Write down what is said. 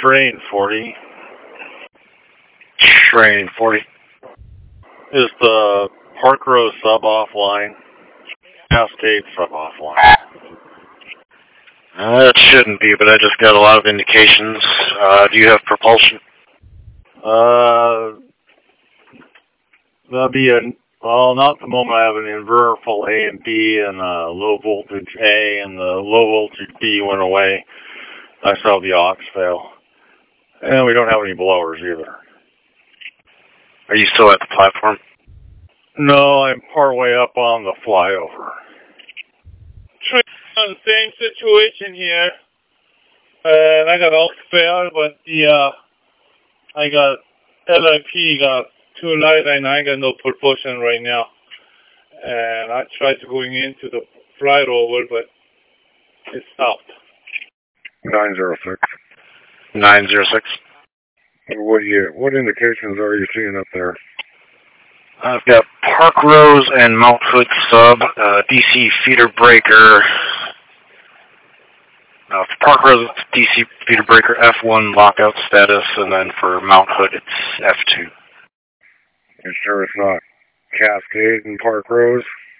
Train 40. Train 40. Is the Park Row sub offline? Cascade sub offline? It shouldn't be, but I just got a lot of indications. Do you have propulsion? That'd be well, not at the moment. I have an inverter full A and B and low voltage A, and the low voltage B went away. I saw the aux fail. And we don't have any blowers either. Are you still at the platform? No, I'm partway up on the flyover. Same situation here. And I got aux fail, but I got LIP got too light and I got no propulsion right now. And I tried going into the flyover, but it stopped. 906. 906. What indications are you seeing up there? I've got Park Rose and Mount Hood sub, DC feeder breaker. For Park Rose, it's DC feeder breaker F1 lockout status, and then for Mount Hood, it's F2. You sure it's not Cascade and Park Rose?